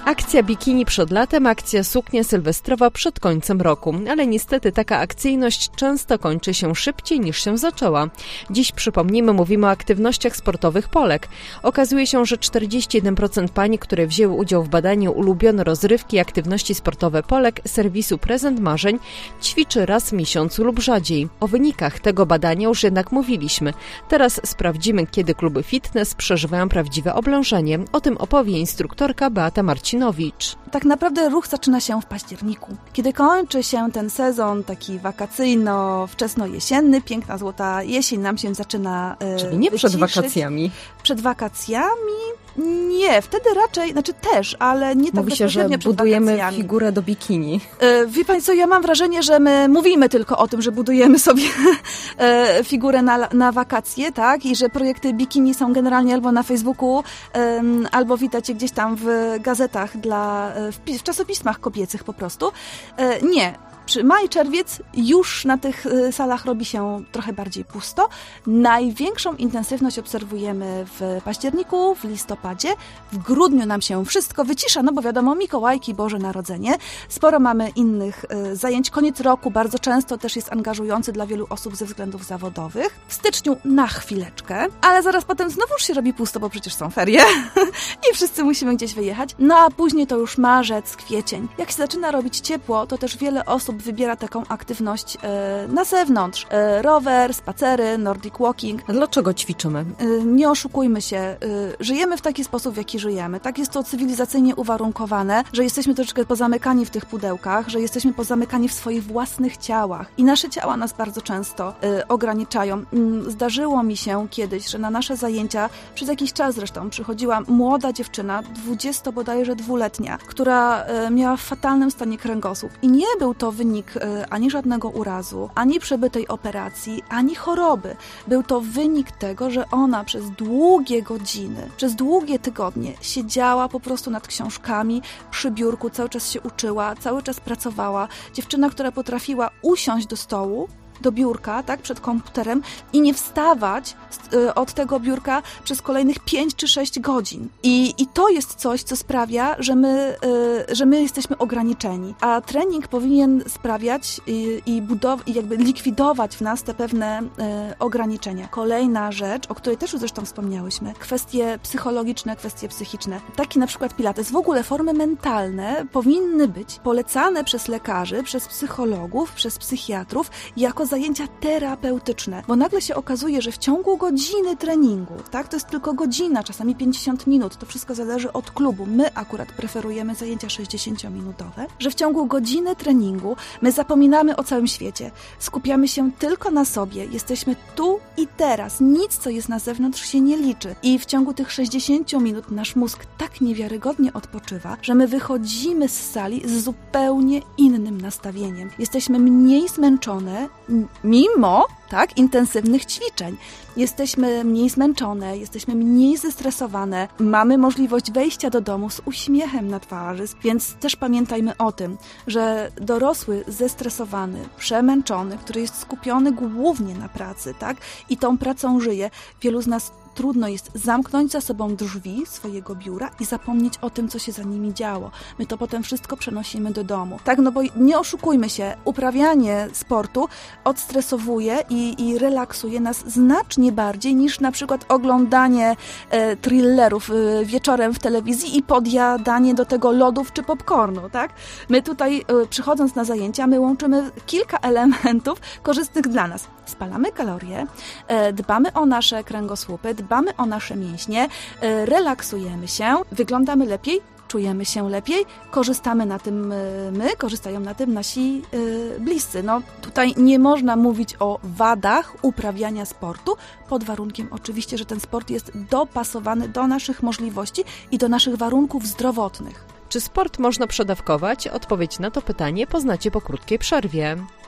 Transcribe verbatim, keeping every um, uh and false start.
Akcja bikini przed latem, akcja suknia sylwestrowa przed końcem roku. Ale niestety taka akcyjność często kończy się szybciej niż się zaczęła. Dziś, przypomnijmy, mówimy o aktywnościach sportowych Polek. Okazuje się, że czterdzieści jeden procent pań, które wzięły udział w badaniu ulubione rozrywki i aktywności sportowe Polek serwisu Prezent Marzeń, ćwiczy raz w miesiącu lub rzadziej. O wynikach tego badania już jednak mówiliśmy. Teraz sprawdzimy, kiedy kluby fitness przeżywają prawdziwe oblężenie. O tym opowie instruktorka Beata Marcinowicz. Tak naprawdę ruch zaczyna się w październiku, kiedy kończy się ten sezon taki wakacyjno-wczesno-jesienny, piękna złota jesień nam się zaczyna e, Czyli nie przed wyciszyć. wakacjami. Przed wakacjami? Nie, wtedy raczej, znaczy też, ale nie tak Mówi się, że bezpośrednio przed budujemy wakacjami. figurę do bikini. E, wie Państwo, ja mam wrażenie, że my mówimy tylko o tym, że budujemy sobie e, figurę na, na wakacje, tak? I że projekty bikini są generalnie albo na Facebooku, e, albo widać je gdzieś tam w gazetach, dla, w, w czasopismach kobiecych po prostu. E, nie. Przy maj, czerwiec już na tych salach robi się trochę bardziej pusto. Największą intensywność obserwujemy w październiku, w listopadzie. W grudniu nam się wszystko wycisza, no bo wiadomo, Mikołajki, Boże Narodzenie. Sporo mamy innych zajęć. Koniec roku bardzo często też jest angażujący dla wielu osób ze względów zawodowych. W styczniu na chwileczkę, ale zaraz potem znowuż się robi pusto, bo przecież są ferie i wszyscy musimy gdzieś wyjechać. No a później to już marzec, kwiecień. Jak się zaczyna robić ciepło, to też wiele osób wybiera taką aktywność e, na zewnątrz. E, rower, spacery, nordic walking. A dlaczego ćwiczymy? E, nie oszukujmy się. E, żyjemy w taki sposób, w jaki żyjemy. Tak jest to cywilizacyjnie uwarunkowane, że jesteśmy troszeczkę pozamykani w tych pudełkach, że jesteśmy pozamykani w swoich własnych ciałach. I nasze ciała nas bardzo często e, ograniczają. Zdarzyło mi się kiedyś, że na nasze zajęcia, przez jakiś czas zresztą, przychodziła młoda dziewczyna, dwudziesto bodajże dwuletnia, która e, miała w fatalnym stanie kręgosłup. I nie był to wynik ani żadnego urazu, ani przebytej operacji, ani choroby. Był to wynik tego, że ona przez długie godziny, przez długie tygodnie siedziała po prostu nad książkami, przy biurku, cały czas się uczyła, cały czas pracowała. Dziewczyna, która potrafiła usiąść do stołu, do biurka, tak, przed komputerem i nie wstawać od tego biurka przez kolejnych pięć czy sześć godzin. I, i to jest coś, co sprawia, że my, że my jesteśmy ograniczeni. A trening powinien sprawiać i, i, budow- i jakby likwidować w nas te pewne ograniczenia. Kolejna rzecz, o której też już zresztą wspomniałyśmy, kwestie psychologiczne, kwestie psychiczne. Taki na przykład pilates. W ogóle formy mentalne powinny być polecane przez lekarzy, przez psychologów, przez psychiatrów jako zajęcia terapeutyczne, bo nagle się okazuje, że w ciągu godziny treningu, tak, to jest tylko godzina, czasami pięćdziesiąt minut, to wszystko zależy od klubu. My akurat preferujemy zajęcia sześćdziesięciominutowe, że w ciągu godziny treningu my zapominamy o całym świecie, skupiamy się tylko na sobie, jesteśmy tu i teraz, nic co jest na zewnątrz się nie liczy i w ciągu tych sześćdziesięciu minut nasz mózg tak niewiarygodnie odpoczywa, że my wychodzimy z sali z zupełnie innym nastawieniem. Jesteśmy mniej zmęczone, mimo tak, intensywnych ćwiczeń. Jesteśmy mniej zmęczone, jesteśmy mniej zestresowane, mamy możliwość wejścia do domu z uśmiechem na twarzy, więc też pamiętajmy o tym, że dorosły, zestresowany, przemęczony, który jest skupiony głównie na pracy, tak, i tą pracą żyje, wielu z nas trudno jest zamknąć za sobą drzwi swojego biura i zapomnieć o tym, co się za nimi działo. My to potem wszystko przenosimy do domu. Tak, no bo nie oszukujmy się, uprawianie sportu odstresowuje i, i relaksuje nas znacznie bardziej niż na przykład oglądanie e, thrillerów e, wieczorem w telewizji i podjadanie do tego lodów czy popcornu, tak? My tutaj e, przychodząc na zajęcia, my łączymy kilka elementów korzystnych dla nas. Spalamy kalorie, e, dbamy o nasze kręgosłupy, dbamy o nasze mięśnie, e, relaksujemy się, wyglądamy lepiej, czujemy się lepiej, korzystamy na tym my, korzystają na tym nasi yy, bliscy. No tutaj nie można mówić o wadach uprawiania sportu, pod warunkiem oczywiście, że ten sport jest dopasowany do naszych możliwości i do naszych warunków zdrowotnych. Czy sport można przedawkować? Odpowiedź na to pytanie poznacie po krótkiej przerwie.